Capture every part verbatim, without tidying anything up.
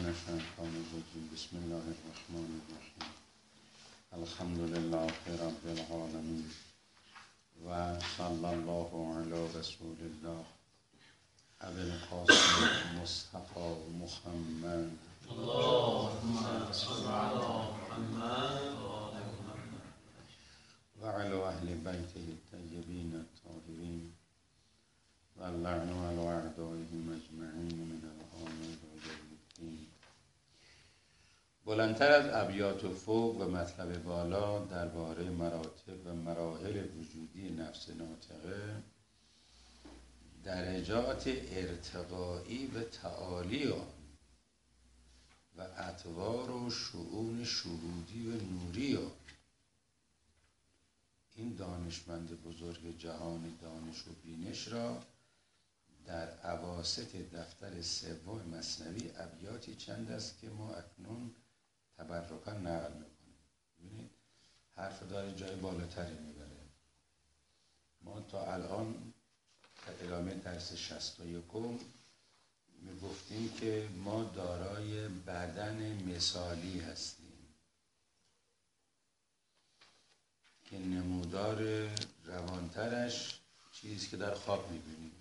الشیطان الرجیم. بسم الله الرحمن الرحیم. الحمد لله رب العالمین و صلی الله علی رسول الله ابی القاسم مصطفی محمد اللهم صل علی محمد و علی اهل بیته الطیبین الطاهرین و اللعن علی اعدائهم اجمعین من الآن و یوم الدین. بلندتر از ابیات و فوق و مطلب بالا درباره مراتب و مراحل وجودی نفس ناطقه، درجات ارتقایی و تعالی آن و اطوار و شؤون شهودی و نوری آن، این دانشمند بزرگ جهان دانش و بینش را در اواسط دفتر سوم مثنوی ابیاتی چند است که ما اکنون تبرکا نقل میکنیم. ببینید حرف داره جای بالاتری میبره. ما تا الان در ادامه درس شصت و یکم میگفتیم که ما دارای بدن مثالی هستیم که نمودار روانترش چیزی که در خواب میبینیم.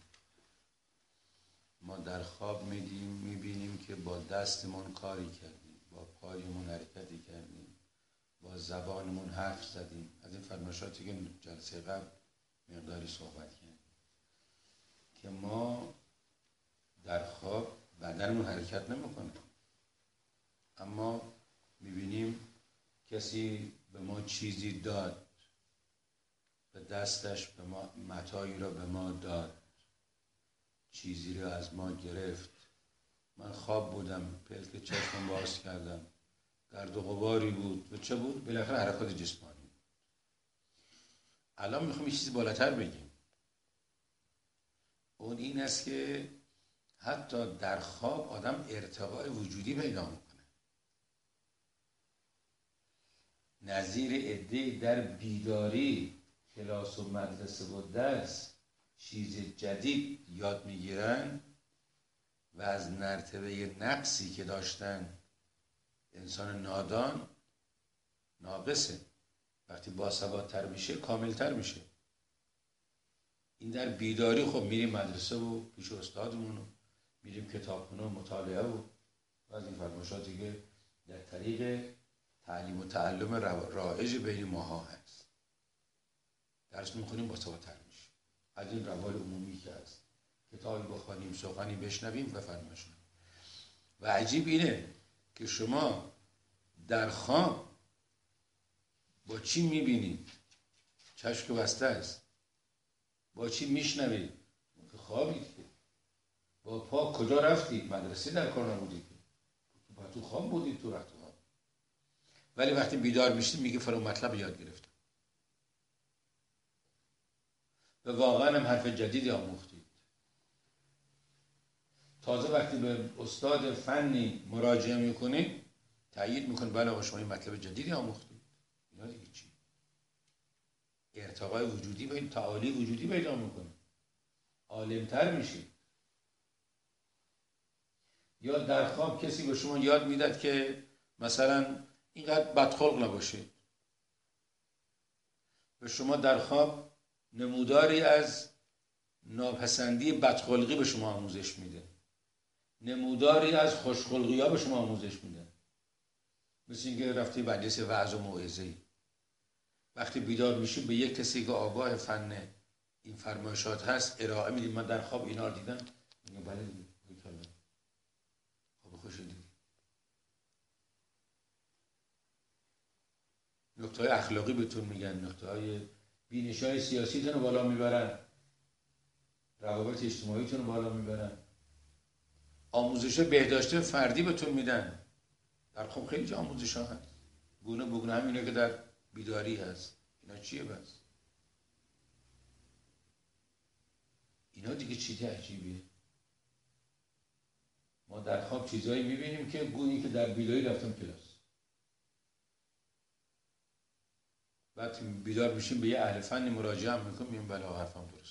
ما در خواب میدیم میبینیم که با دستمون کاری کردیم، با پایمون حرکتی کردیم، با زبانمون حرف زدیم. از این فرمایشاتی که جلسه قبل مقداری صحبت کردیم که ما در خواب بدنمون حرکت نمیکنه، اما میبینیم کسی به ما چیزی داد، به دستش به ما متاعی را به ما داد، چیزی را از ما گرفت. من خواب بودم، پلک چشمم باز کردم، گرد و غباری بود. و چه بود؟ بالاخره حرکات جسمانی. الان میخوام یه چیزی بالاتر بگیم. اون این است که حتی در خواب آدم ارتقاء وجودی پیدا میکنه، نظیر عده‌ای در بیداری کلاس و مدرسه و درس چیز جدید یاد میگیرن و از مرتبه نقصی که داشتن انسان نادان ناقصه، وقتی باثبات‌تر میشه کاملتر میشه. این در بیداری. خب میریم مدرسه و پیش استادمون و میریم کتابخونه و مطالعه و از این فرمایشاتی که در طریق تعلیم و تعلم رایج بین ماها هست. درس میخونیم باثبات‌تر میشه. از این روال عمومی که هست، کتابی بخوانیم، سخنی بشنویم و فرمایشات. و عجیب اینه که شما در خواب با چی میبینید؟ چشم بسته است. با چی میشنوید؟ خوابید. با پا کجا رفتید؟ مدرسه در کار نبودید، با تو خواب بودید. تو رفت خواب. ولی وقتی بیدار میشید میگه فرا مطلب یاد گرفتم و واقعا هم حرف جدیدی آموختید. تازه وقتی به استاد فنی مراجعه میکنید تأیید میکنه بله آقا شما این مطلب جدیدی آموختید. اینا دیگه چی؟ ارتقای وجودی و این تعالی وجودی پیدا میکنه، عالمتر میشید. یا در خواب کسی به شما یاد میداد که مثلا اینقدر بدخلق نباشید. به شما در خواب نموداری از ناپسندی بدخلقی به شما آموزش میده، نموداری از خوشخلقی ها به شما آموزش میده. مثل اینکه رفتی مجلس وعظ و موعظه‌ای، وقتی بیدار میشی به یک کسی که آگاه فن این فرمایشات هست ارائه میدی. من در خواب اینا رو دیدم. میگه بله دیدم. خواب خوش دیدی. نکته های اخلاقی بهتون میگن، نکته های بینش های سیاسیتون رو بالا میبرن، روابط اجتماعیتون رو بالا میبرن، آموزش بهداشت فردی بهتون میدن. در خواب خیلی جا آموزش ها هست گونه بگونه، همینه که در بیداری هست. اینا چیه بس؟ اینا دیگه چیز عجیبیه. ما در خواب چیزایی میبینیم که گویی که در بیداری رفتم کلاس. بعد بیدار میشیم به یه اهل فنی مراجعه میکنیم، میگیم بله حرفم درست.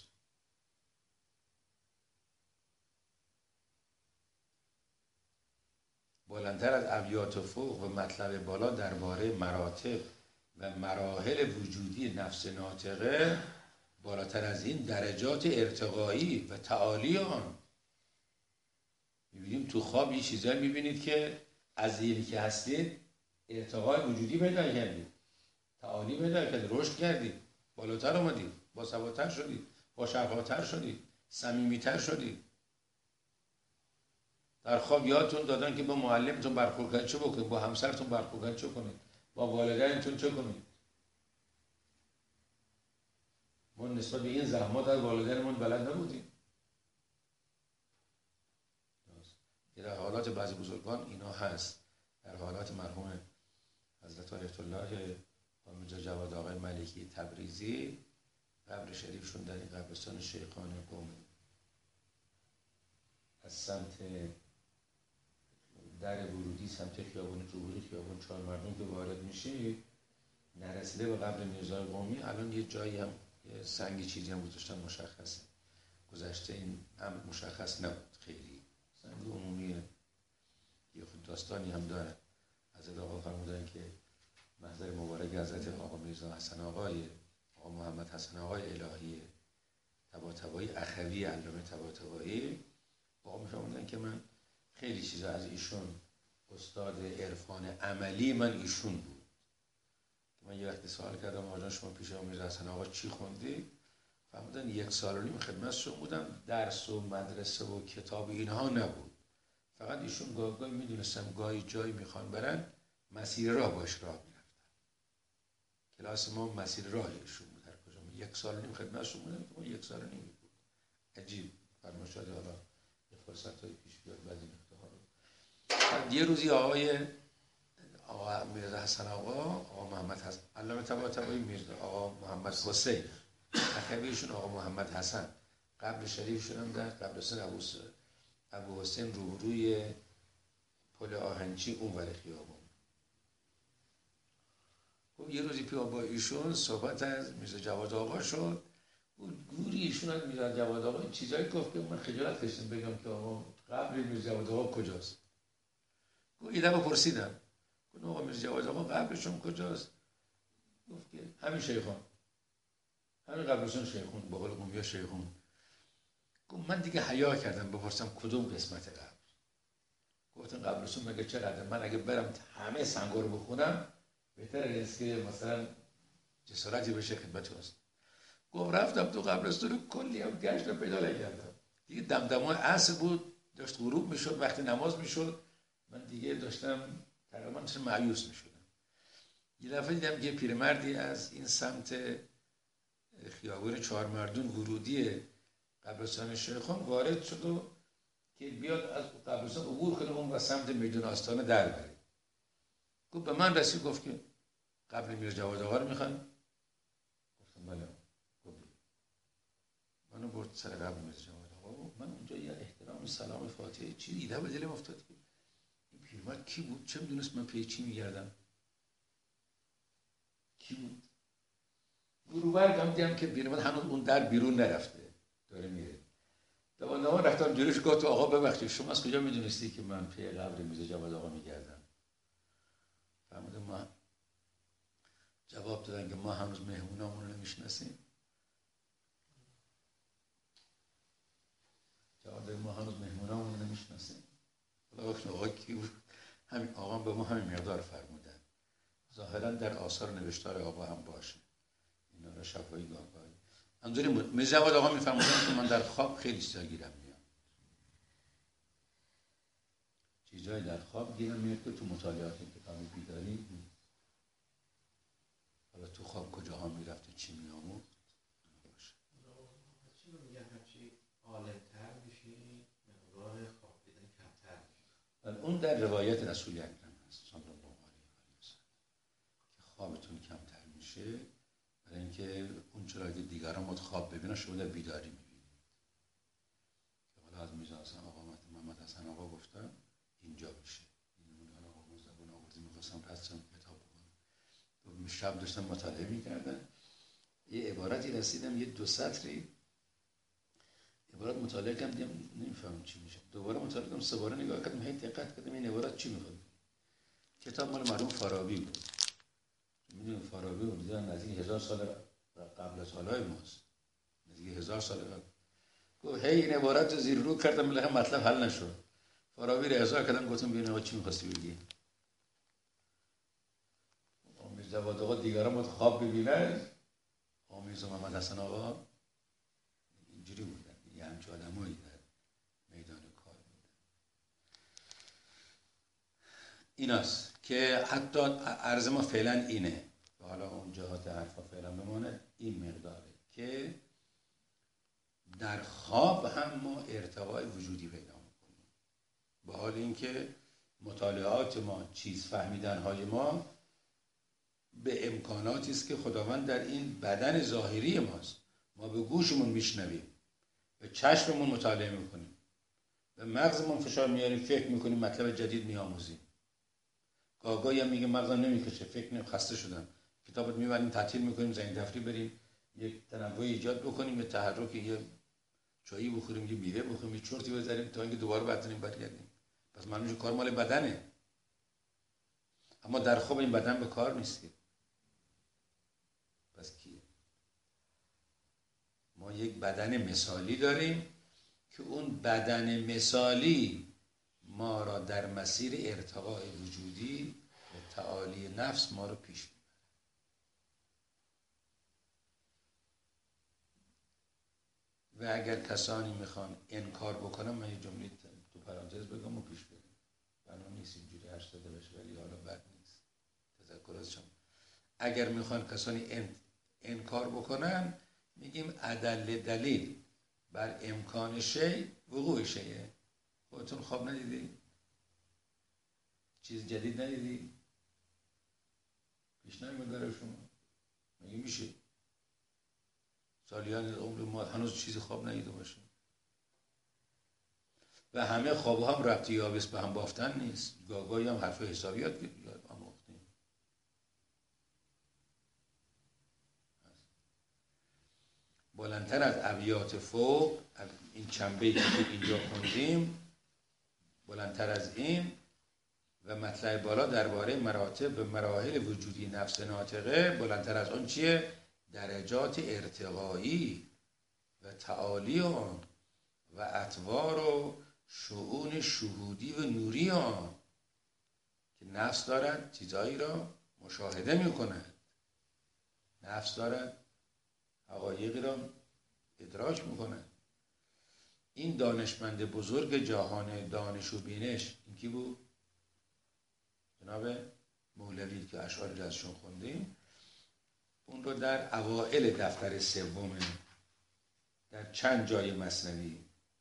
بلندتر از ابیات فوق و مطلب بالا درباره مراتب و مراحل وجودی نفس ناطقه، بالاتر از این درجات ارتقایی و تعالی آن. میبینیم تو خواب یه چیزایی میبینید که از اینی که هستید ارتقای وجودی پیدا کردید، تعالی پیدا کردید، رشد کردید، بالاتر اومدید، با ثباتر شدید، با شرفاتر شدید، صمیمیتر شدید. در خواب یادتون دادن که با معلمتون برخورد کنید چه بکنید، با همسرتون برخورد کنید چه کنید، با والدینتون چه کنید. ما نسبت به این زحمات از والدینمون بلد نبودیم. در حالات بعضی بزرگان اینا هست. در حالات مرحوم حضرت آیت الله میرزا جواد آقای ملکی تبریزی، قبر شریفشون در این قبرستان شیخان قم از سمت در ورودی، سمت خیابان جمهوری، خیابان چهار مردم که وارد میشی، نرسیده به قبر میرزا قمی، الان یه جایی هم یه سنگی چیزی هم گذاشتن مشخصه. گذشته این هم مشخص نبود خیلی، سنگ عمومیه. یه خود داستانی هم داره. حضرت آقا فرمودن که محضر مبارک حضرت آقا میرزا حسن آقای آقا محمد حسن آقای الهی طباطبایی اخوی علامه طباطبایی، آقا میفرمودن که من خیلی چیزا از ایشون، استاد عرفان عملی من ایشون بود. من یه وقتی سوال کردم آقا شما پیش آقا میرزا حسن آقا چی خوندی؟ فرمودن یک سال و نیم خدمتشون بودم، درس و مدرسه و کتاب اینها نبود، فقط ایشون گاه گاهی میدونستم گاهی جایی میخوان برن مسیر راه باش راه میرفتن. کلاس ما مسیر راه ایشون بود. هر کجا ما یک سال و نیم خدمتشون بودم که ما یک سال و نیم بود. عجیب فرماشاده. حالا یه فرصت های پیش بیاد بعضی نکته ها رو. یه روزی آقای آقا میرزا حسن آقا آقا محمد حسن علامه طباطبایی میرزا آقا محمد حسین اخویشون آقا محمد حسن، قبر شریفشون هم در قبرستان ابو ابو حسین روبروی پل آهنچی اون ور خیابون. خب یه روزی پیا با ایشون صحبت از میرزا جواد آقا شد. اون گوری ایشون از میرزا جواد آقا این چیزایی گفت که من خجالت کشیدم بگم که آقا قبر میرزا جواد آقا کجاست. گفت یه دفعه پرسیدم گفت آقا میرزا جواد آقا قبرشون کجاست؟ گفت که همین شیخان، همین قبرشون شیخون، به قول قومیا شیخون. گفت من دیگه حیا کردم بپرسم کدوم قسمت قبر. گفتن قبرستون مگه چقدر؟ من اگه برم همه سنگا رو بخونم بهتره نیست که مثلا جسارتی بشه خدمت هست. گفت رفتم تو قبرستون کلی هم گشتم پیدا نکردم. دیگه دمدمای عصر بود، داشت غروب میشد، وقتی نماز میشد من دیگه داشتم تقریبا مثل مایوس میشدم. یه دفعه دیدم که پیرمردی از این سمت خیابان چهار مردم ورودی قبرستان شیخان وارد شد و که بیاد از قبرستان عبور کنه اون و سمت میدون آستانه در بره. گفت به من رسید گفت که قبر میرزا جواد آقا رو میخوان؟ گفتم بله. گفت منو برد سر قبر میرزا جواد آقا. من اونجا یه احترام سلام فاتحه چی ایده به دلم افتاد که این پیرمرد کی بود؟ چه میدونست من پی چی میگردم؟ کی بود؟ گروبر دیدم که پیرمرد هنوز اون در بیرون نرفته، داره میره. دوان رفتم جلوش گفت آقا ببخشید شما از کجا میدونستی که من پی قبر میرزا جواد آقا میگردم؟ فرمودن ما جواب دادن که ما هنوز مهمونامون رو نمیشناسیم. جواب دادن ما هنوز مهمونامون رو نمیشناسیم. خدا آقا کی بود؟ همین آقا به ما همین مقدار فرمودن. ظاهرا در آثار نوشتار آقا هم باشه. اینا رو شفاهی گاهی همونجوری میرزا جواد آقا میفرمودن که من در خواب خیلی چیزا گیرم میاد. چیزایی در خواب گیرم میاد که تو مطالعات کتاب بیداری حالا تو خواب کجاها میرفته چی میاموخت باشه. چی رو میگن هرچی عالم‌تر میشی مقدار خواب دیدن کمتر میشه. اون در روایت رسول اکرم هست صلی الله علیه و سلم که خوابتون کمتر میشه برای اینکه اون چرا که دیگران مد خواب ببینن شما در بیداری میبینید. که حالا از میرزا حسن آقا محمد حسن آقا گفتم اینجا میشه. این حالا آقا زبان آوردی میخواستم رسم کتاب بکنم. شب داشتم مطالعه میکردم یه عبارتی رسیدم یه دو سطری عبارت مطالعه کردم دیدم نمیفهمم چی میشه. دوباره مطالعه کردم سه بار نگاه کردم هی دقت کردم این عبارت چی میخواد؟ کتاب مال مرحوم فارابی بود. میدونید فارابی بود نزدیک هزار سال قبل از حالای ماست، نزدیک هزار سال قبل. گفت هی این عبارت رو زیر رو کردم بالاخره مطلب حل نشد. فارابی رو احضار کردم گفتم ببین آقا چی می‌خواستی بگی؟ میرزا جواد آقا دیگران بود خواب ببینن. میرزا محمد حسن آقا اینجوری بودن، یه همچه آدمایی در میدان کار بودن. ایناست که حتی عرض ما فعلا اینه و حالا اون جهات حرفا فعلا بمانه، این مقداره که در خواب هم ما ارتقای وجودی پیدا میکنیم، با حال اینکه مطالعات ما، چیز فهمیدن های ما به امکاناتی است که خداوند در این بدن ظاهری ماست. ما به گوشمون میشنویم، به چشممون مطالعه میکنیم، به مغزمون فشار میاریم، فکر میکنیم، مطلب جدید میآموزیم. گاهی هم میگه مغزم نمیکشه، فکر نمی خسته شدم، کتابت میبریم تعطیل میکنیم، زنگ دفتری بریم یک تنوع ایجاد بکنیم، یه تحرک، یه چایی بخوریم، یه میوه بخوریم، یه چرتی بزنیم تا اینکه دوباره بتونیم برگردیم. پس معلومه کار مال بدنه، اما در خواب این بدن به کار نیست. پس کیه؟ ما یک بدن مثالی داریم که اون بدن مثالی ما را در مسیر ارتقاء وجودی و تعالی نفس ما رو پیش میبره. و اگر کسانی میخوان انکار بکنم، من یه جمله تو پرانتز بگم و پیش بریم. بنا نیست اینجوری هشت داده بشه، ولی حالا بد نیست تذکر از شما. اگر میخوان کسانی ان... انکار بکنن، میگیم ادله دلیل بر امکان شی وقوع شیه. خودتون خواب ندیدی؟ چیز جدید ندیدی؟ پیش نمیاد برای شما؟ میگه میشه سالیان عمر ما هنوز چیزی خواب ندیده باشه. و همه خواب هم ربطی یابس به هم بافتن نیست. گاهی هم حرف حسابیات یاد آموختیم. بلندتر از ابیات فوق، این چنبه‌ای که اینجا خوندیم، بلندتر از این و مطلع بالا درباره مراتب و مراحل وجودی نفس ناطقه، بلندتر از اون چیه؟ درجات ارتقایی و تعالی آن و اطوار و شؤون شهودی و نوری آن که نفس دارد چیزایی را مشاهده می کند، نفس دارد حقایقی را ادراک می کند. این دانشمند بزرگ جهان دانش و بینش، این کی بود؟ جناب مولوی که اشعاری را ازشون خوندیم. اون رو در اوائل دفتر سوم در چند جای مثنوی،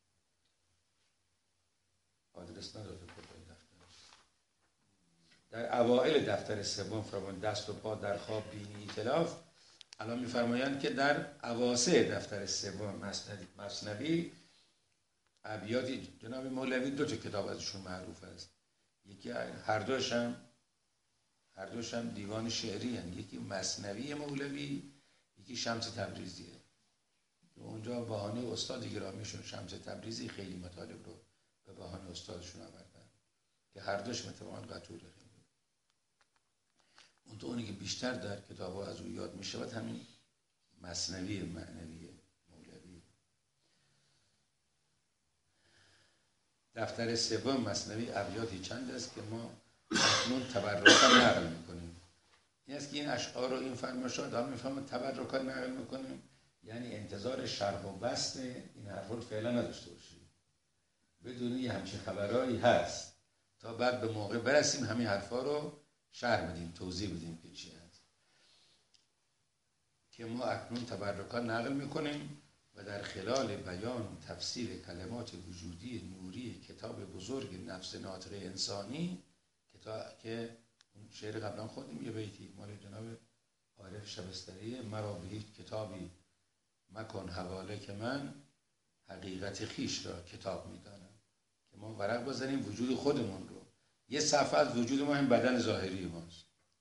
آدرس نداده کجای دفتر، در اوائل دفتر سوم فرمان دست و پا در خواب بینی ایتلاف، الان میفرمایند که در اواسط دفتر سوم مثنوی ابیاتی جناب مولوی دو تا کتاب ازشون معروف است. یکی هر دوش هم هر دوش هم دیوان شعری هست. یکی مثنوی مولوی، یکی شمس تبریزیه. اونجا بهانه استاد گرامیشون شمس تبریزی خیلی مطالب رو به بهانه استادشون آوردن که هر دوش متوان قطور خیلی. اون تو اونی که بیشتر در کتاب ها از او یاد می شود همین مثنوی معنوی مولوی. دفتر سوم مثنوی ابیاتی چند است که ما اکنون تبرکات نقل میکنیم. این است که این اشعار رو این فرمایشات دارم میفهمم تبرکات نقل میکنیم، یعنی انتظار شرح و بسط این حرف رو فعلا نداشته باشیم، بدون یه همچین خبرهایی هست تا بعد به موقع برسیم همین حرفا رو شرح بدیم، توضیح بدیم که چی هست. که ما اکنون تبرکات نقل میکنیم و در خلال بیان تفسیر کلمات وجودی نوری کتاب بزرگ نفس ناطقه انسانی که اون شعر قبلا خوندیم، یه بیتی مال جناب عارف شبستری، مرا به هیچ کتابی مکن حواله که من حقیقت خیش را کتاب میدانم. که ما ورق بزنیم وجود خودمون رو، یه صفحه از وجود ما همین بدن ظاهری ماست،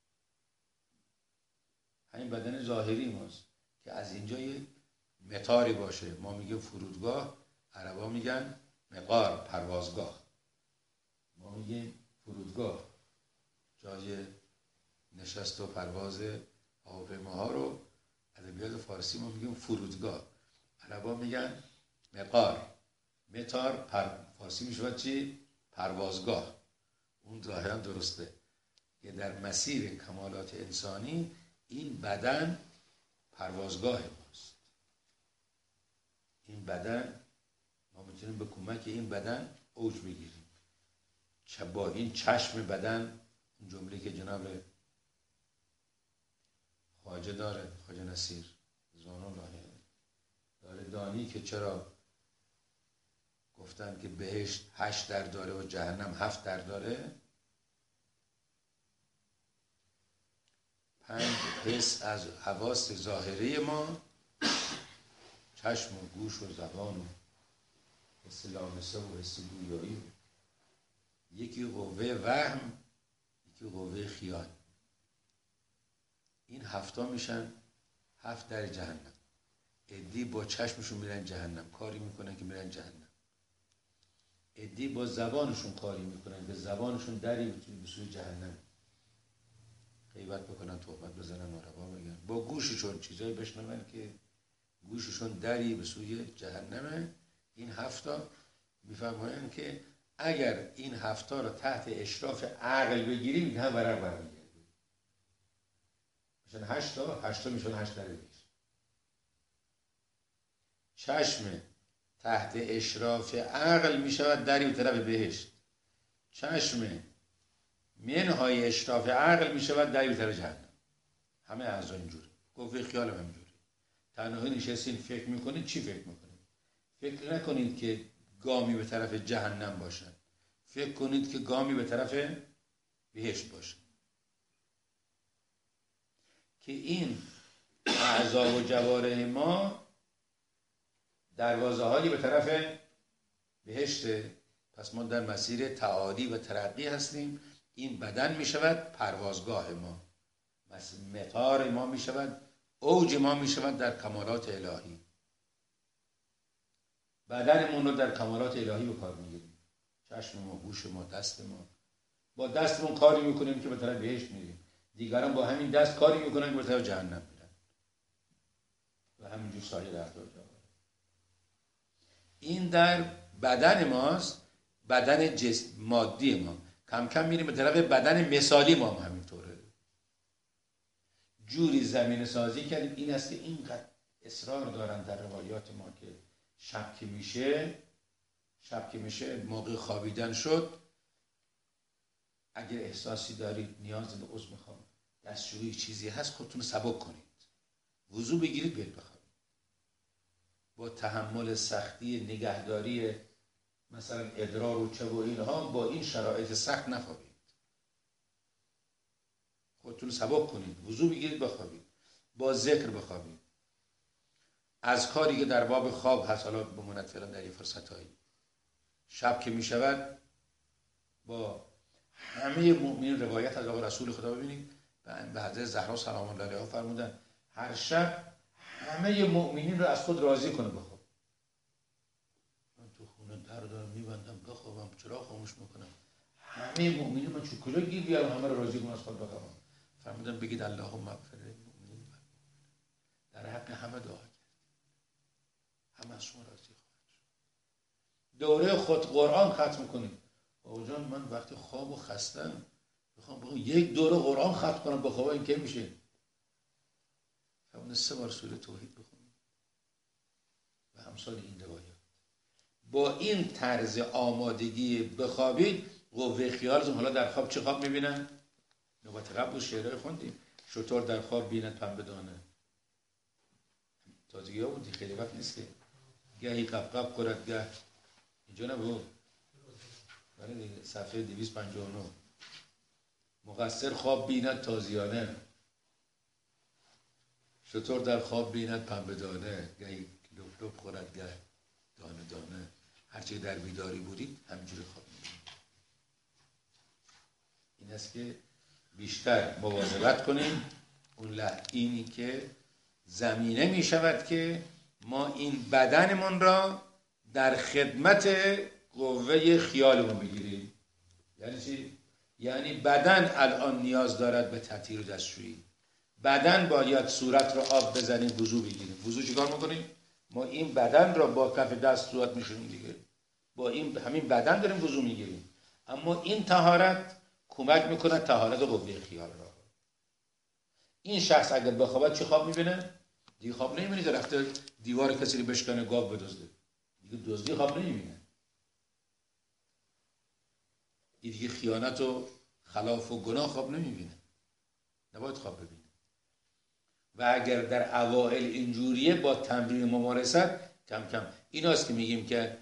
همین بدن ظاهری ماست که از اینجا یه مطاری باشه. ما میگیم فرودگاه، عربا میگن مقار، پروازگاه. ما میگیم فرودگاه فرودگاه، جای نشست و پرواز هواپیماها رو ادبیات فارسی ما میگیم فرودگاه، عربا میگن مقار. مطار پر... فارسی میشه چی؟ پروازگاه. اون ظاهرا درسته که در مسیر کمالات انسانی این بدن پروازگاه ماست. این بدن ما میتونیم به کمک این بدن اوج بگیریم. با این چشم بدن، اون جمله که جناب خواجه داره، خواجه نصیر رضوان الله داره دانی که چرا گفتن که بهشت هشت در داره و جهنم هفت در داره. پنج حس از حواس ظاهری ما، چشم و گوش و زبان و حس لامسه و حس گویایی، یکی قوه وهم، یکی قوه خیال. این هفتا میشن هفت در جهنم. عدی با چشمشون میرن جهنم، کاری میکنن که میرن جهنم. عدی با زبانشون کاری میکنن، به زبانشون دری به سوی جهنم. غیبت بکنن، تهمت بزنن، ناروا بگن. با گوششون چیزایی بشنون که گوششون دری به سوی جهنمه. این هفتا میفهمن که اگر این هفتا رو تحت اشراف عقل بگیریم این هم ورق برمیگرده. میشن هشتا، هشتا میشن هشت در بیش. چشم تحت اشراف عقل میشود دری به طرف بهشت. چشم منهای اشراف عقل میشود دری به طرف جهنم. همه اعضا اینجوره. قوه خیال هم اینجوره. تنهایی نشستین فکر میکنید، چی فکر میکنید؟ فکر نکنید که گامی به طرف جهنم باشن، فکر کنید که گامی به طرف بهشت باشن. که این اعضا و جوارح ما دروازه هایی به طرف بهشته. پس ما در مسیر تعالی و ترقی هستیم. این بدن می شود پروازگاه ما، مطار ما می شود، اوج ما می شود در کمالات الهی. بدنمون رو در کمالات الهی به کار می گیریم. چشم ما، گوش ما، دست ما. با دستمون کاری میکنیم که به طرف بهشت میریم. دیگران با همین دست کاری میکنن که به طرف جهنم میرن. و همینجور سایر اعضا. این در بدن ماست، بدن جسم مادی ما. کم کم میریم به طرف بدن مثالی ما هم همینطوره. جوری زمین سازی کردیم. این است که اینقدر اصرار دارن در روایات ما که شب که میشه شب که میشه موقع خوابیدن شد، اگر احساسی دارید نیاز به عضو میخوام، دستشویی چیزی هست، خودتون رو سبک کنید، وضو بگیرید، برید بخوابید. با تحمل سختی نگهداری مثلا ادرار و چه و اینها، با این شرایط سخت نخوابید. خودتون سبک کنید، وضو بگیرید، بخوابید، با ذکر بخوابید. از کاری که در باب خواب هست، حالا بماند فعلا در یه فرصتایی، شب که می شود با همه مؤمنین، روایت از آقا رسول خدا ببینید، به حضرت زهرا سلام الله علیها فرمودن هر شب همه مؤمنین رو از خود راضی کنه بخواب. من تو خونه در دارم میبندم بخوابم، چرا خاموش میکنم؟ همه مؤمنین من چون کجا گیر بیارم همه رو راضی کنم از خود بخوابم؟ فرمودن بگید اللهم اغفر للمؤمنین در حق همه دعا کرد، همه از شما راضی خواهد شد. دوره خود قرآن ختم کنید. بابا جان من وقتی خواب و خستم میخوام بخوام یک دوره قرآن ختم کنم بخوابم، این که میشه؟ فرمودن سه بار سوره توحید بخونید و همسال این روایات. با این طرز آمادگی بخوابید، قوه خیالتون حالا در خواب چه خواب میبینن؟ نوبت قبل شعرهای خوندیم، شطور در خواب بیند پنبه دانه. تازگی ها بودی، خیلی وقت نیست که گهی قبقب کرد گه اینجا نبود. بله دیگه، صفحه دویست و پنجاه و نه. مقصر خواب بیند تازیانه، شطور در خواب بیند پنبه دانه، گهی لپ لپ خورد گه دانه دانه. هرچی در بیداری بودید همینجوری خواب می‌بینید. این است که بیشتر مواظبت کنیم. اون لحظه اینی که زمینه می شود که ما این بدنمون را در خدمت قوه خیالمون بگیریم. یعنی چی؟ یعنی بدن الان نیاز دارد به تطهیر و دستشویی. بدن باید صورت رو آب بزنیم وضو بگیریم. وضو چیکار میکنیم؟ ما این بدن رو با کف دست صورت میشونیم دیگه، با این همین بدن داریم وضو میگیریم. اما این طهارت کمک میکنه طهارت قوه خیال را. این شخص اگر بخوابد چه خواب میبینه؟ دیگه خواب نمیبینه که رفته دیوار کسی رو بشکنه گاو بدزده، دیگه دزدی خواب نمیبینه. این دیگه خیانت و خلاف و گناه خواب نمیبینه، نباید خواب ببینه. و اگر در اوائل اینجوریه با تمرین ممارست کم کم ایناست که میگیم که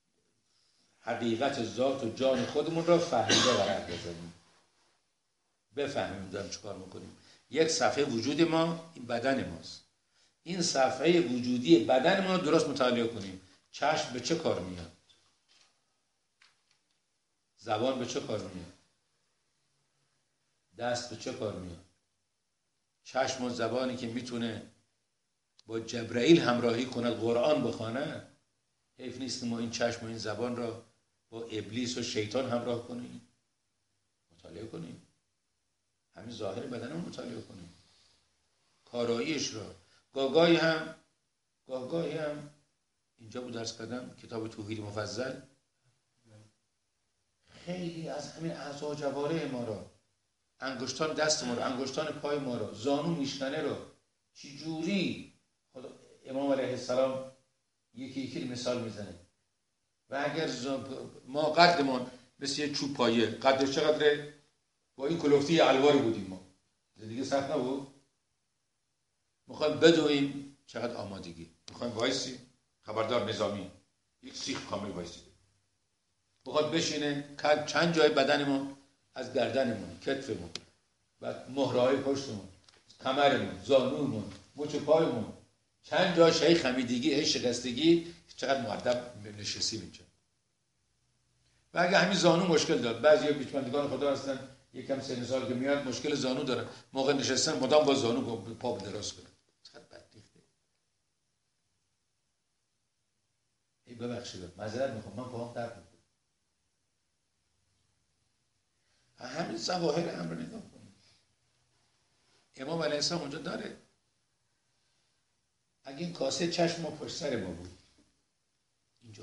حقیقت ذات و جان خودمون را فهمیده ورق بزنیم، بفهمیم دارم چیکار میکنیم. یک صفحه وجود ما این بدن ماست، این صفحه وجودی بدن ما درست مطالعه کنیم. چشم به چه کار میاد؟ زبان به چه کار میاد؟ دست به چه کار میاد؟ چشم و زبانی که میتونه با جبرائیل همراهی کند، قرآن بخونه، حیف نیست ما این چشم و این زبان را با ابلیس و شیطان همراه کنیم، مطالعه کنیم. همین ظاهر بدن رو مطالعه کنیم، کاراییش را. گاگاهی هم گاگاهی هم اینجا بود درس کردم کتاب توحید مفضل، خیلی از همین اعضا جواره ما را، انگشتان دست ما رو، انگشتان پای ما رو، زانو میشنه رو چی جوری امام علیه السلام یکی یکی مثال میزنه. و اگر ما قدمون مثل یه چوب پایه، قدش چقدره؟ با این کلوفتی الواری بودیم ما، زندگی سخت نبود. میخوایم بدویم، چقدر آمادگی. میخوایم وایسی، خبردار نظامی یک سیخ کامل وایسی. بخواد بشینه چند جای بدنمون، از گردنمون، کتفمون، بعد مهرهای پشتمون، کمرمون، زانومون، مچ پایمون، چند جا شای خمیدگی، هی شکستگی، چقدر مؤدب نشستیم اینجا. و اگه همین زانو مشکل داد، بعضی بیچمندگان خدا هستن یکم سن سال که میاد مشکل زانو داره، موقع نشستن مدام با زانو پا دراز کنه، چقدر بدریخته. ای ببخشید معذرت میخوام من پاهم درد میکنه. همین ظواهر امر نگاه کنید. امام علیه السلام اونجا داره. اگه این کاسه چشم ما پشت سر ما بود اینجا،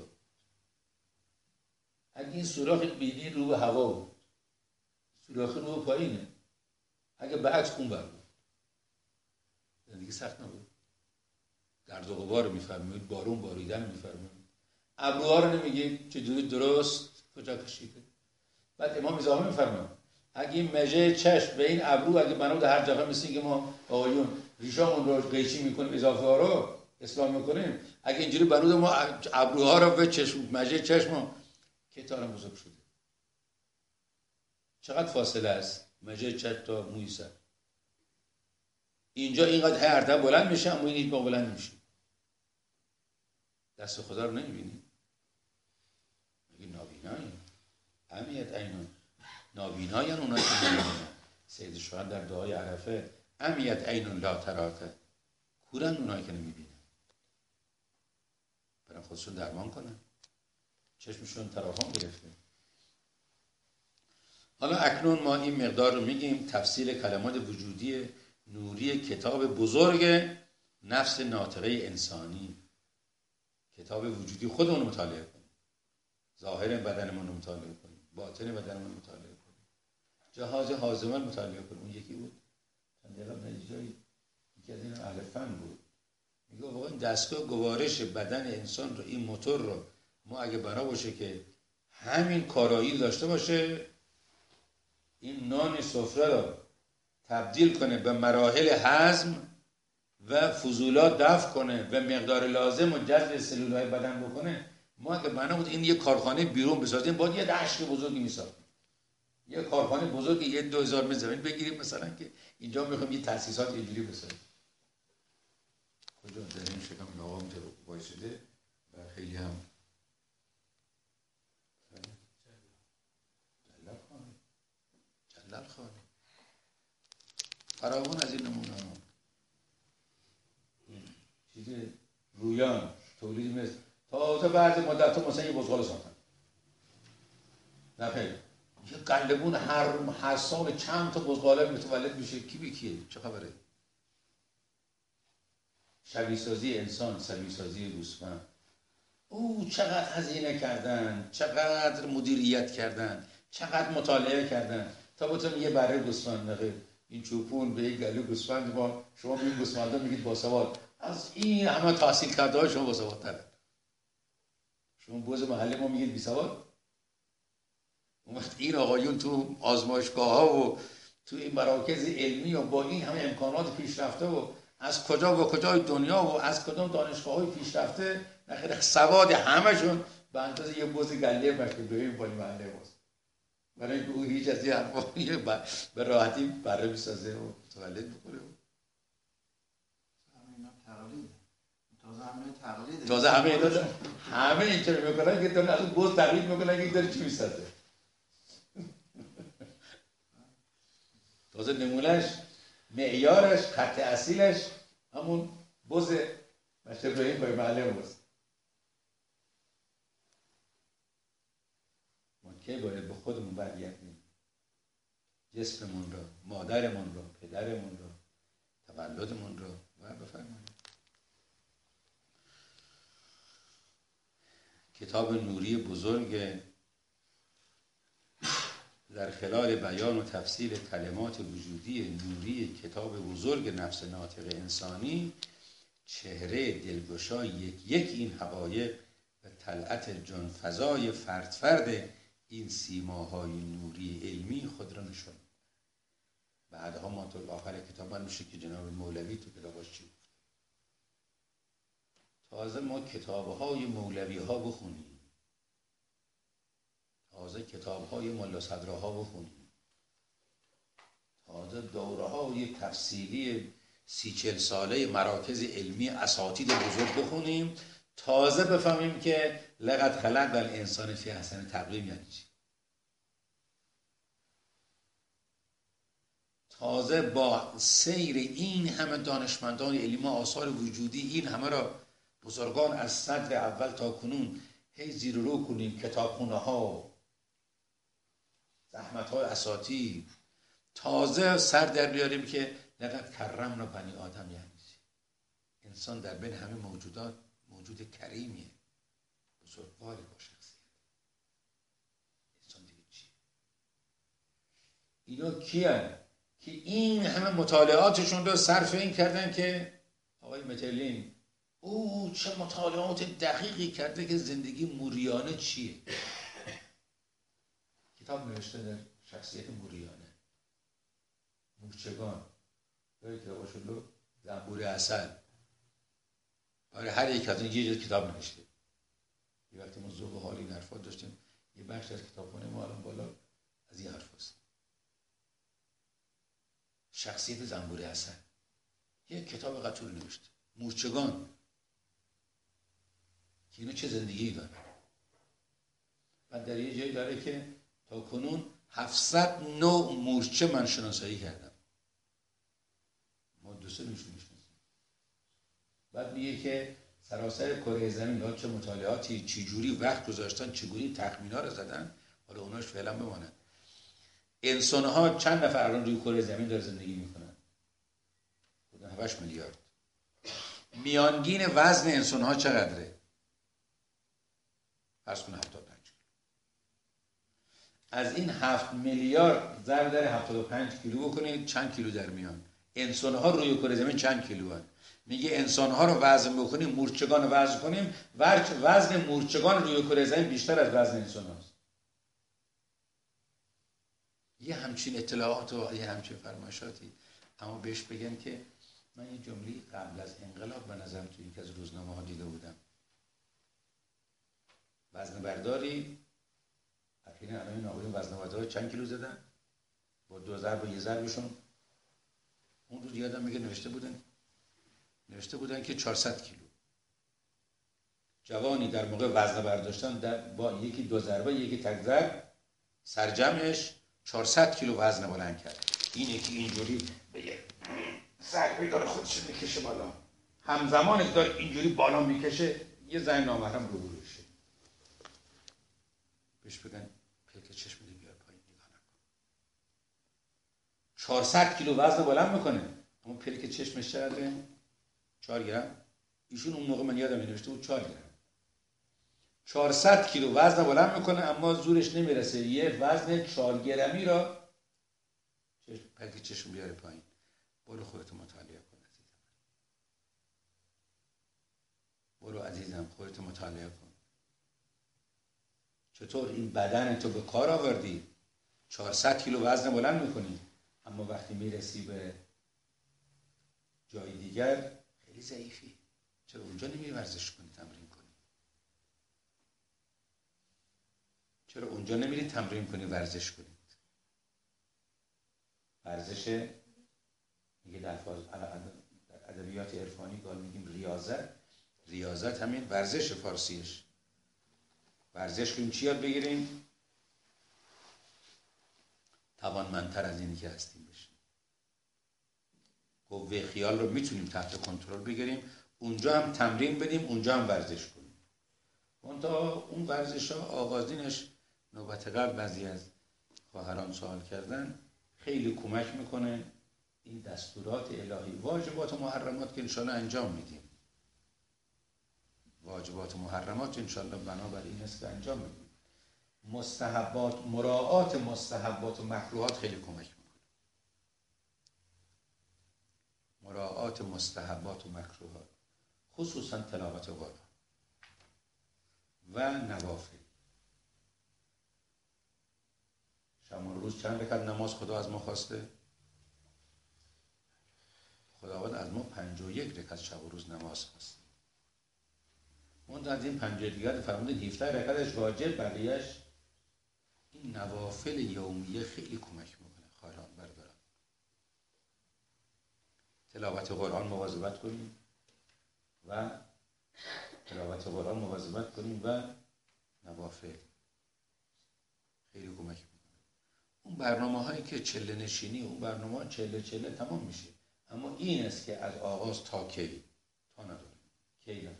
اگه این سوراخ بینی رو به هوا بود، سوراخ رو به پایینه، اگه به عکس اون بر بود زندگی سخت نبود. گرد و غبار رو میفرمید، بارون باریدن میفرمید، ابروها رو نمیگید چجوری درست کجا کشیده. بعد امام اضافه میفرماید اگه این مژه چشم به این ابرو اگه بنا در هر جا مثل که ما آقایون ریشامون رو قیچی میکنیم، اضافه ها رو اسلام میکنیم، اگه اینجوری بنود ما ابروها رو به چشم مژه چشم که تارم بزرگ شده. چقدر فاصله است مژه چشم تا موی سر؟ اینجا اینقدر هر دفعه بلند میشه، اما این هیچ موقع بلند نمیشه. دست خدا رو نمیبینی؟ میگی نابینایی امیت اینون، نابینایی اون اونایی که نمیبینن. سید شاهد در دعای عرفه امیت اینون لا تراته، کورن اونایی که نمیبینن، برای خودشون درمان کنن، چشمشون تراحم گرفته. حالا اکنون ما این مقدار رو میگیم تفسیر کلمات وجودی نوری کتاب بزرگ نفس ناطقه انسانی. کتاب وجودی خودمون رو مطالعه کنیم، ظاهر بدنمون رو مطالعه کنیم، باطن بدنمون رو مطالعه کنیم، جهاز هاضمه رو مطالعه کنیم. اون یکی بود چند دقیقه نجایی یکی از این اهل فن بود، میگه واقعا این دستگاه گوارش بدن انسان رو، این موتور رو ما اگه بنا باشه که همین کارایی داشته باشه، این نان سفره رو تبدیل کنه به مراحل هضم و فضولات دفع کنه و مقدار لازم و جذب سلولهای بدن بکنه، ما اگه بنا بود این یه کارخانه بیرون بسازیم باید یه دشت بزرگی میسازیم، یه کارخانه بزرگی یه دو هزار متر زمین بگیریم مثلا که اینجا میخوایم یه تاسیسات اینجوری بسازیم. کجا در این شکم آقا اونجا رو بایسته و خیلی هم جلال خانه جلال خانه فراوان از این نمونه ها. چیز رویان تولید مثل تازه بعد مدت ها مثلا یه بزغال ساختن، نه خیلی یه قلبون هر هر سال چند تا بزغاله متولد میشه، کی به کیه؟ چه خبره؟ شبیه سازی انسان، شبیه سازی گوسفند. او چقدر هزینه کردن، چقدر مدیریت کردن، چقدر مطالعه کردن تا بتونن یه بره گوسفند نخیر. این چوپون به یک گلو گوسفند، ما شما به این گوسفندا میگید باسواد، از این همه تحصیل کرده های شما باسوادترن. شما بوز محله ما میگید بی سواد. اون وقت این آقایون تو آزمایشگاه ها و تو این مراکز علمی و با این همه امکانات پیشرفته و از کجا و کجای دنیا و از کدام دانشگاه های پیشرفته نخیر سواد همشون به اندازه یه بوز گله مشکل به این بالی محله ماست. برای اینکه او هیچ از این حرفا به راحتی بره میسازه و متولد بکنه. تازه همه تقلیده تازه همه اینا دارن، همه اینطوری میکنن که دارن از اون بوز تقلید میکنن که این داره چی میسازه. تازه نمونهش، معیارش، خط اصیلش همون بوز مشت ابراهیم پای محله ماست. ما که باید به خودمون برگردیم، جسممون را، مادرمون را، پدرمون را، تولدمون را و بفرمایید. کتاب نوری بزرگ در خلال بیان و تفسیر کلمات وجودی نوری کتاب بزرگ نفس ناطق انسانی، چهره دلگشای یک یک این حقایق و طلعت جانفزای فرد فرد این سیماهای نوری علمی خود را نشون. بعدها ما تو آخر کتاب من میشه که جناب مولوی تو کتاباش چی گفت. تازه ما کتابهای مولوی ها بخونیم، تازه کتابهای ملا صدراها بخونیم، تازه دوره‌های تفصیلی سی چل ساله مراکز علمی اساتید بزرگ بخونیم، تازه بفهمیم که لقد خلق الانسان فی احسن تقویم یعنی چی. تازه با سیر این همه دانشمندان علمی و آثار وجودی این همه را بزرگان از صدر اول تا کنون هی زیر رو کنیم، کتابخونه ها، زحمت های اساتید، تازه سر در بیاریم که لقد کرمنا بنی آدم یعنی چی. انسان در بین همه موجودات موجود کریمیه، بزرگواری با شخصیت. انسان دیگه چی؟ اینا کیان که این همه مطالعاتشون رو صرف این کردن که آقای مترلین او چه مطالعات دقیقی کرده که زندگی موریانه چیه. کتاب نوشته در شخصیت موریانه، مورچگان، برای کتاباشون رو زنبور عسل، برای هر یک از این یه جلد کتاب نوشته. یه وقتی ما ذوق و حال این حرفات داشتیم، یه بخش از کتابخونه ما الان بالا از این حرف هست. شخصیت زنبور عسل یه کتاب قطور نوشته. مورچگان که اینا چه زندگی داره. بعد در یه جایی داره که تا کنون هفتصد نوع مورچه من شناسایی کردم، ما دو سه نوشون میشناسیم. بعد میگه که سراسر کره زمین ها چه مطالعاتی، چه جوری وقت گذاشتن، چگونه تخمینا رو زدن. حالا اوناش فعلا بمانند. انسان ها چند نفر الان روی کره زمین داره زندگی میکنن؟ حدود هشت میلیارد. میانگین وزن انسان ها چقدره؟ فرض کن هفتاد و پنج. از این هفت میلیارد ضرب در هفتاد و پنج کیلو بکنید چند کیلو در میان؟ انسان ها روی کره زمین چند کیلو هست؟ میگه انسان ها رو وزن بکنیم، مورچگان رو وزن کنیم، وزن مورچگان روی کره زمین بیشتر از وزن انسان هاست. یه همچین اطلاعات و یه همچین فرمایشاتی. اما بهش بگم که من یه جمله قبل از انقلاب به نظرم توی یکی از روزنامه ها دیده بودم. وزن برداری اخیراً الان این آقایون وزن برداری چند کیلو زدن؟ با دو ضرب و یه ضربشون اون روز یادم میگه نوشته بودن نوشته بودن که چهارصد کیلو. جوانی در موقع وزن برداشتن در با یکی دو ضربه یکی تک ضرب سرجمعش چهارصد کیلو وزن بلند کرد. این یکی اینجوری بگه ضربه داره خودش میکشه بالا، همزمان که داره اینجوری بالا میکشه یه زن نامحرم روبروشه. بهش بگن پلک چشم دی بیار پایین نگاه نکن. چهارصد کیلو وزن بلند میکنه، اما پلک چشمش چقدره؟ چهار گرم. ایشون اون موقع من یادم نوشته بود چهار گرم. چهارصد کیلو وزن بلند میکنه اما زورش نمیرسه یه وزن چهار گرمی را پلک چشم بیاره پایین. برو خودت مطالعه کن عزیزم. برو عزیزم خودت مطالعه کن. چطور این بدن تو به کار آوردی، چهارصد کیلو وزن بلند میکنی، اما وقتی میرسی به جای دیگر خیلی ضعیفی. چرا اونجا نمیری ورزش کنی، تمرین کنی؟ چرا اونجا نمیری تمرین کنی، ورزش کنی؟ ورزش میگه در ادبیات عرفانی گاهی میگیم ریاضت. ریاضت همین ورزش فارسیش. ورزش کنیم چی یاد بگیریم؟ توانمندتر از اینی که هستیم بشیم. قوه خیال رو میتونیم تحت کنترل بگیریم، اونجا هم تمرین بدیم، اونجا هم ورزش کنیم. منتها اون ورزش ها آغازینش نوبت قبل بعضی از خواهران سوال کردن خیلی کمک میکنه. این دستورات الهی، واجبات و محرمات که انشاءالله انجام میدیم، واجبات و محرمات انشاءالله بنابر این است که انجام میدیم. مستحبات، مراعات مستحبات و مکروهات خیلی کمک میکنه. مراعات مستحبات و مکروهات، خصوصا تلاوت قرآن و نوافل. شما روز چند رکعت نماز خدا از ما خواسته؟ خداوند از ما پنجاه و یک رکعت شب و روز نماز خواسته. من از این پنجاه دیگر فرمودن هفده رکعتش واجب، بقیهش این نوافل یومیه خیلی کمک میکنه. خواهران بردارم تلاوت قرآن مواظبت کنیم و تلاوت قرآن مواظبت کنیم و نوافل خیلی کمک میکنه. اون برنامه هایی که چله نشینی، اون برنامه ها چله چله تمام میشه، اما این است که از آغاز تا کی تا نداره، کی نداره.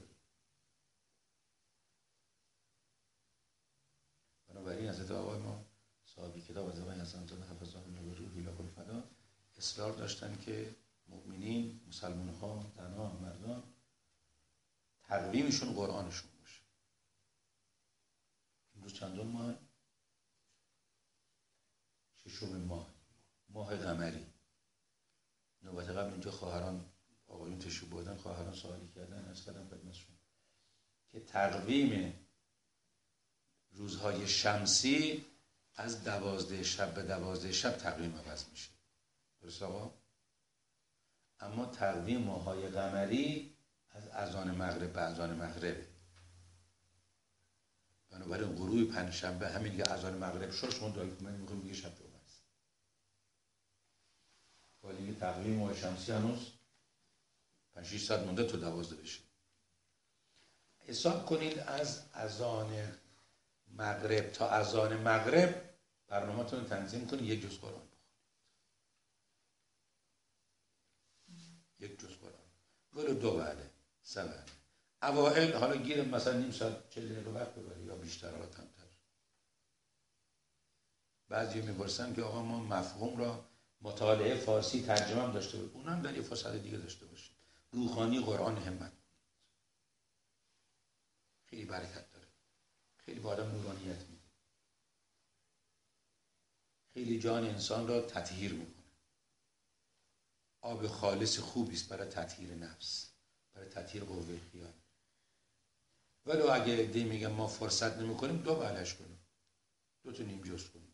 بنابراین حضرت آقای ما صاحب کتاب از آقای حسن زاده حفظه الله به روحی له الفدا اصرار داشتن که مؤمنین، مسلمان ها، زنان، مردان تقویمشون قرآنشون باشه. امروز چندم ماه؟ ششم ماه، ماه قمری. نوبت قبل اینجا خواهران آقایون تشریف بردن، خواهران سوالی کردن، از کردم خدمتشون که تقویم روزهای شمسی از دوازده شب به دوازده شب تقویم عوض میشه. درست آقا؟ اما تقویم ماهای قمری از اذان مغرب به اذان مغرب. بنابراین غروب پنجشنبه همین که اذان مغرب شد شما دعای کنید میخوایم دیگه شب جمعه است. ولی تقویم ماه شمسی هنوز پنج شش ساعت مونده تو دوازده بشه. حساب کنید از اذان مغرب تا اذان مغرب برنامه‌تون رو تنظیم کنید، یک جز قرآن بخونید. یک جز قرآن. ولو دو بله، سه بله. اوائل حالا گیر مثلا نیم ساعت چهل دقیقه وقت ببری یا بیشتر، حالا کمتر. بعضی میپرسن که آقا ما مفهوم را مطالعه فارسی ترجمه هم داشته باشیم، اونم در یه فرصت دیگه داشته باشیم. روحانی قرآن همت خیلی برکت داره، خیلی با آدم نورانیت میده، خیلی جان انسان را تطهیر میکنه. آب خالص خوبی است برای تطهیر نفس، برای تطهیر قوه خیال. ولو اگه دی میگم ما فرصت نمیکنیم، دو بلش کنیم، دو تا نیم جز کنیم،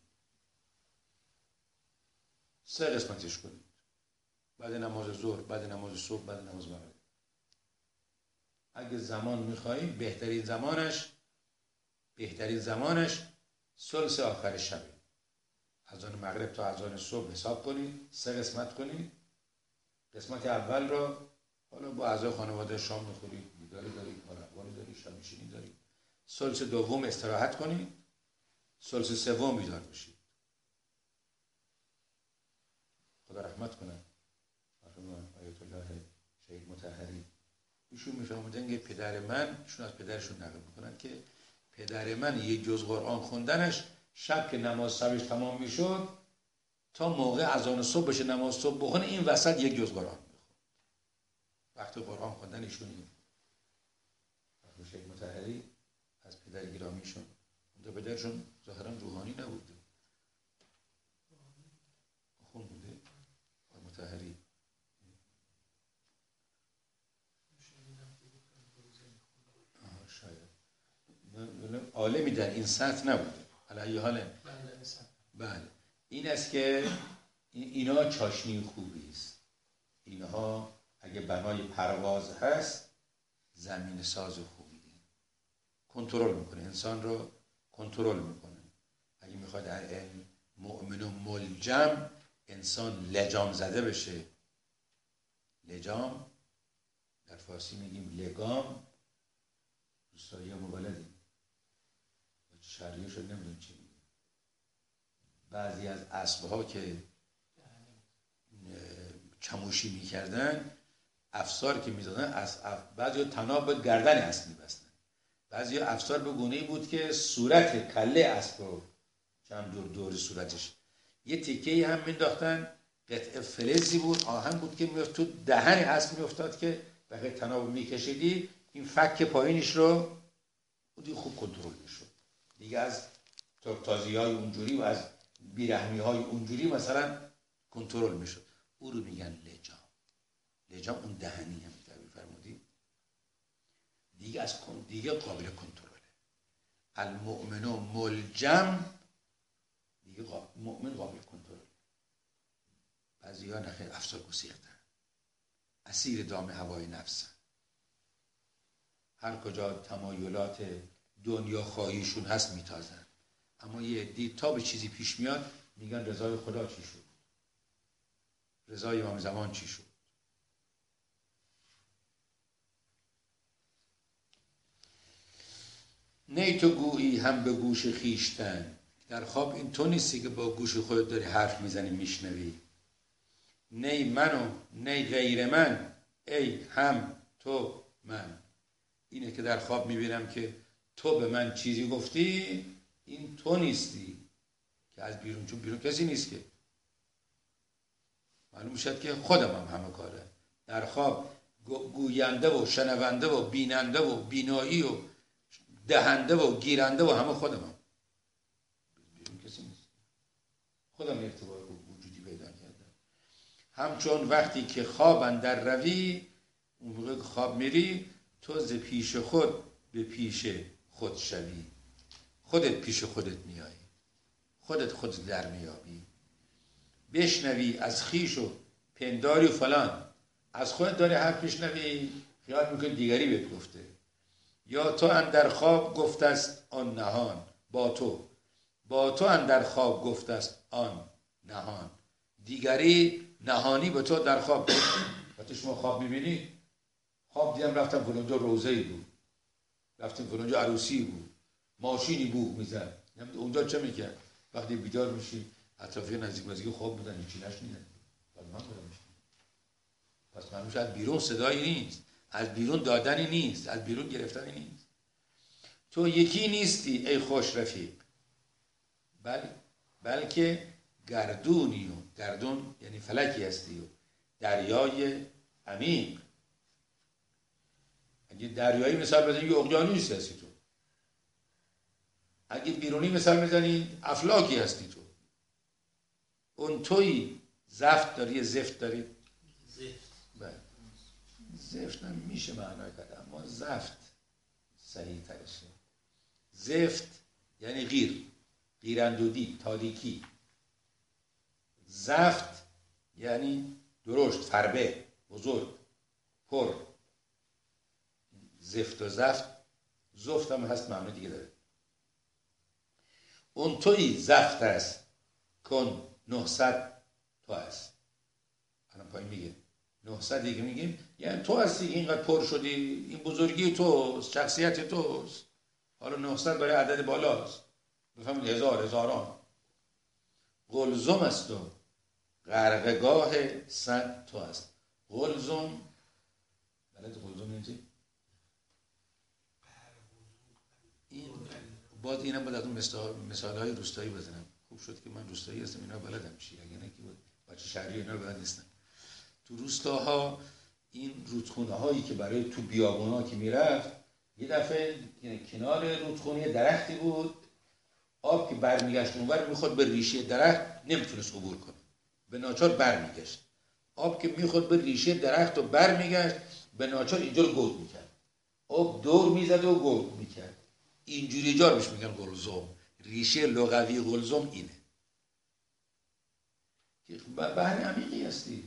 سه قسمتش کنیم، بعد نماز ظهر، بعد نماز صبح، بعد نماز مغرب. اگه زمان میخواییم بهترین زمانش بهترین زمانش ثلث آخر شبه. اذان مغرب تا اذان صبح حساب کنید، سه قسمت کنید. قسمت اول را حالا با اعضای خانواده شام میخورید، بیداری دارید، حالا دارید، شب نشینی دارید. ثلث دوم استراحت کنید، ثلث سوم بیدار بشید. خدا رحمت کنه مرحوم آیت الله شهید مطهری، ایشون میفرمودن که پدر من، ایشون از پدرشون نقل میکنن که پدر من یک جز قرآن خوندنش شب که نماز شبش تمام میشد تا موقع اذان صبح بشه نماز صبح بخونه، این وسط یک جز قرآن میخونه. وقتی قرآن خوندن ایشون این وقتی شیخ مطهری از پدر گرامیشون، اون پدرشون ظاهرا روحانی نبوده، خون بوده مطهری، شاید عالمی در این سطح نبوده. علیه حال بله این است که اینا چاشنی خوبی است. اینها اگه بنای پرواز هست زمین ساز خوبی کنترل میکنه، انسان رو کنترل میکنه. اگه میخواد در علم مؤمن و ملجم انسان لجام زده بشه، لجام در فارسی میگیم لگام، دوستایی هم مبالدیم شرعی شد نمیدونم چی میگه. بعضی از اسبها که چموشی میکردن افسار که میدادن از بعضی تناب به گردن اسب میبستن، بعضی افسار به گونه‌ای بود که صورت کله اسب رو چند دور دور صورتش یه تیکه‌ای هم مینداختن، قطعه فلزی بود آهن بود که میافت تو دهن اسب میافتاد که وقتی تناب میکشیدی این فک پایینش رو دیگه خوب کنترل میشد دیگه، از تازی‌های اونجوری و از بیرحمی‌های اونجوری مثلا کنترل میشد. او رو میگن لجام. لجام اون دهنی هم تعبیر فرمودی دیگه از دیگه قابل کنترله. المؤمن ملجم دیگه قابل مؤمن قابل کنترل. بعضی‌ها نخیر افسار گسیختن، اسیر دام هوای نفسن، هر کجا تمایلات دنیا خواهیشون هست میتازن. اما یه دید تا به چیزی پیش میاد میگن رضای خدا چی شد، رضای امام زمان چی شد. نی تو گویی هم به گوش خیشتن، در خواب این تو نیستی که با گوش خودت داری حرف میزنی میشنوی. نی منو نی غیر من، ای هم تو من. اینه که در خواب میبینم که تو به من چیزی گفتی، این تو نیستی که از بیرون، چون بیرون کسی نیست که معلوم میشد که خودم هم همه کاره. در خواب گوینده و شنونده و بیننده و بینایی و دهنده و گیرنده و همه خودم هم. بیرون کسی نیست، خودم ارتباط وجودی پیدا کردم. همچون وقتی که خواب اندر روی، اون موقع خواب میری تو ز پیش خود به پیش خود شوی، خودت پیش خودت میایی، خودت خودت در میابی. بشنوی از خیش و پنداری و فلان، از خودت داری حرف بشنوی خیال میکنی دیگری بهت گفته. یا تو اندر خواب گفته است آن نهان، با تو با تو اندر خواب گفته است آن نهان، دیگری نهانی به تو در خواب. وقتی شما خواب میبینی، خواب دیدم رفتم فلانجا روزه‌ای بود، رفتم فلانجا عروسی بود، ماشینی بوق میزد، اونجا چه میکرد؟ وقتی بیدار میشی اطرافی نزدیک نزدیک خواب بودن هیچی نشنیدن، بعد من بدم میشنید. پس معلوم شد از بیرون صدایی نیست، از بیرون دادنی نیست، از بیرون گرفتنی نیست. تو یکی نیستی ای خوش رفیق، بل بلکه گردونی، و گردون یعنی فلکی هستی و دریای عمیق. اگه دریایی مثال بزنی یه اقیانوس هستی تو، اگه بیرونی مثال بزنی افلاکی هستی تو. اون توی زفت داری، زفت داری، زفت بله زفت هم میشه معنای کرد اما زفت صحیح ترشه. زفت یعنی غیر، غیراندودی، تاریکی. زفت یعنی درشت، فربه، بزرگ، پر. زفت و زفت، زفت هم هست معنی دیگه داره. اون توی زفت است کن نهصد تو هست. الان پایین میگه نهصد دیگه میگیم یعنی تو هستی اینقدر پر شدی، این بزرگی توست، شخصیت توست. حالا نهصد برای عدد بالاست، بفهمید هزار، هزاران. قلزم است و غرقگاه صد تو است. قلزم بلد قلزم اینجی این باید اینم باید از اون مثال های روستایی بزنم. خوب شد که من روستایی هستم اینا بلدم چی، اگه نه که بچه شهری اینا بلد نیستن. تو روستاها این رودخونه هایی که برای تو بیابونا که میرفت، یه دفعه کنار رودخونه درختی بود، آب که برمیگشت اونور میخواد به ریشه درخت نمیتونست عبور کنه، به ناچار برمیگشت. آب که میخواد به ریشه درخت و برمیگشت، به ناچار اینجا رو گود میکرد، آب دور میزد و گود میکرد. اینجوری جا روش میگن قلزم. ریشه لغوی قلزم اینه. بحر عمیقی هستی،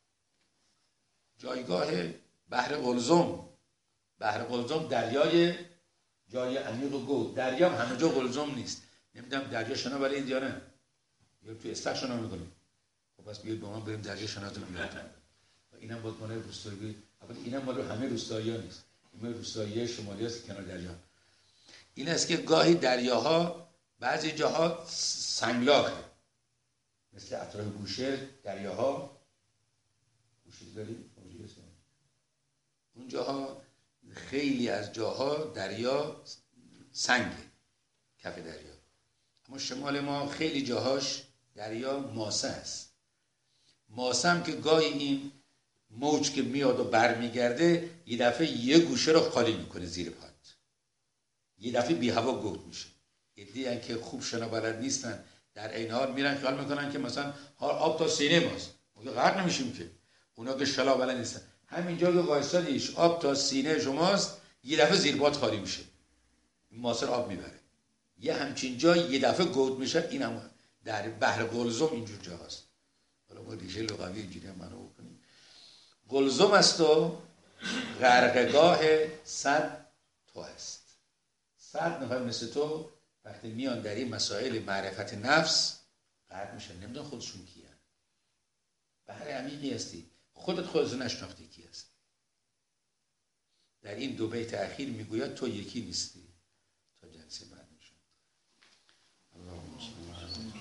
جایگاه بحر قلزم. بحر قلزم دریای جای عمیق و گود. دریا همه جا قلزم نیست. نمیدونم دریا شنا برای این یا نه، یا تو استخ شنا میکنیم. خب پس بیاید با من بریم دریا شنا تو بیاریم. اینم بود مال روستایی. اول اینم مال همه روستایی‌ها نیست، این روستایی شمالی است کنار دریا. این است که گاهی دریاها بعضی جاها سنگلاخه، مثل اطراف بوشهر دریاها بوشهر داریم اون جاها، خیلی از جاها دریا سنگه، کف دریا. اما شمال ما خیلی جاهاش دریا ماسه است. ماسه هم که گاهی این موج که میاد و برمیگرده یه دفعه یه گوشه رو خالی میکنه زیر پات، یه دفعه بی هوا گود میشه. عده‌ای که خوب شنا بلد نیستن در این حال میرن خیال میکنن که مثلا آب تا سینه ماست، ما غرق نمیشیم که. اونا که شنا بلد نیستن، همینجا که وایسادیش آب تا سینه شماست، یه دفعه زیر پات خالی میشه، ماسه آب میبره. یه همچین جا یه دفعه گود میشه. این هم در بحر قلزم اینجور جا هست. حالا ما ریشه لغوی اینجوری هم منو بکنیم. قلزم است و غرقگاه صد تو است. صد نفر مثل تو وقتی میان در این مسائل معرفت نفس غرق میشن، نمیدون خودشون کیه. بحر عمیقی هستی، خودت خودت نشناختی کی هستی. در این دو بیت اخیر میگوید تو یکی نیستی تا جنسی من میشن. اللهم صل علی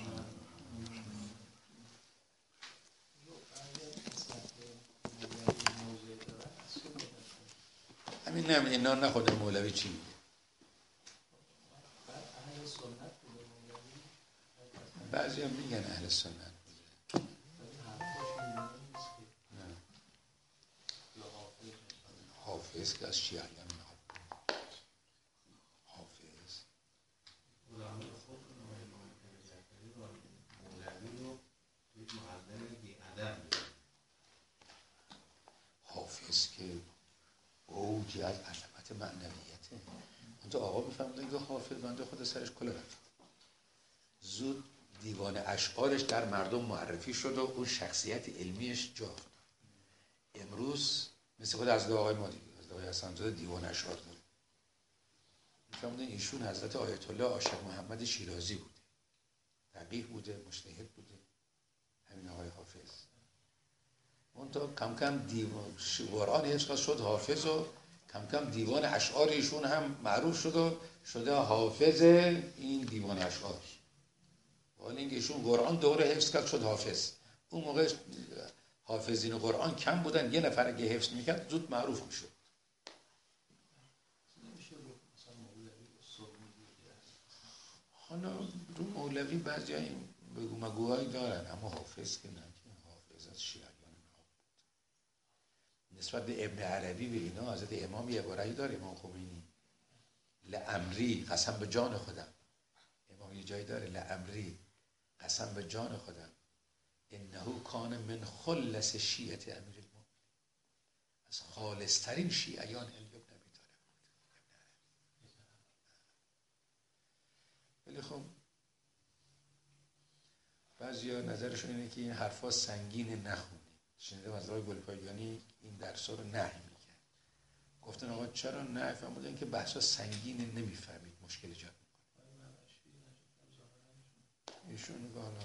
همین. نه اینا نه خود مولوی چی میگه. بعضی هم میگن اهل سنت بوده. نه حافظ که از شیعیان حافظ حافظ که اوجی از عظمت معنویته. اونجا آقا میفهمدن که حافظ بنده خود سرش کله رفت. زود دیوان اشعارش در مردم معرفی شد و اون شخصیت علمیش جا افتاد. امروز مثل خود از آقای ما دیگه، از آقای حسن زاده دیوان اشعار داره. میفهمدن ایشون حضرت آیت الله عاشق محمد شیرازی بوده، فقیه بوده، مجتهد بوده. همین آقای حافظ اون تا کم کم دیوان قرآن حفظ شد حافظ و کم کم دیوان اشعار ایشون هم معروف شد و شده حافظ این دیوان اشعار. حالا اینکه ایشون قرآن دوره حفظ کرد شد حافظ. اون موقع حافظین قرآن کم بودن، یه نفر اگه حفظ میکرد زود معروف میشد. حالا رو مولوی بعضی این بگو مگوهایی دارن، اما حافظ که نه، حافظ از شیعیان ناب بود. نسبت به ابن عربی به اینا حضرت امام یه عبارتی داره، امام خمینی، لعمری قسم به جان خودم. امام یه جایی داره لعمری قسم به جان خودم انه کان من خلص شیعت امیر المؤمنین، از خالص ترین شیعیان علی ابن ابی طالب بود. ولی خب بعضیا نظرشون اینه که این حرفا سنگین نخونی. شنیدم از آقای گلپایگانی این درس‌ها رو نهی میکرد. گفتن آقا چرا نه؟ فهمیدن که بحثا سنگین نمیفهمید، مشکل ایجاد میکنه. ایشون میگه حالا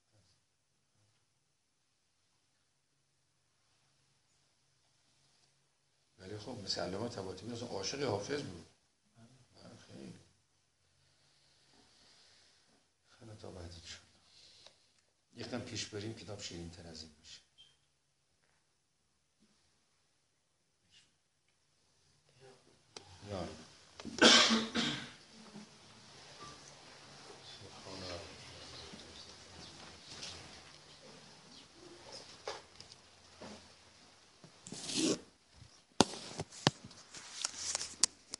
ولی خب مثل علامه طباطبایی اصلا عاشق حافظ بود. خیلی خیلی تا بعدی شد. یکم پیش بریم کتاب شیرین تر از این میشه.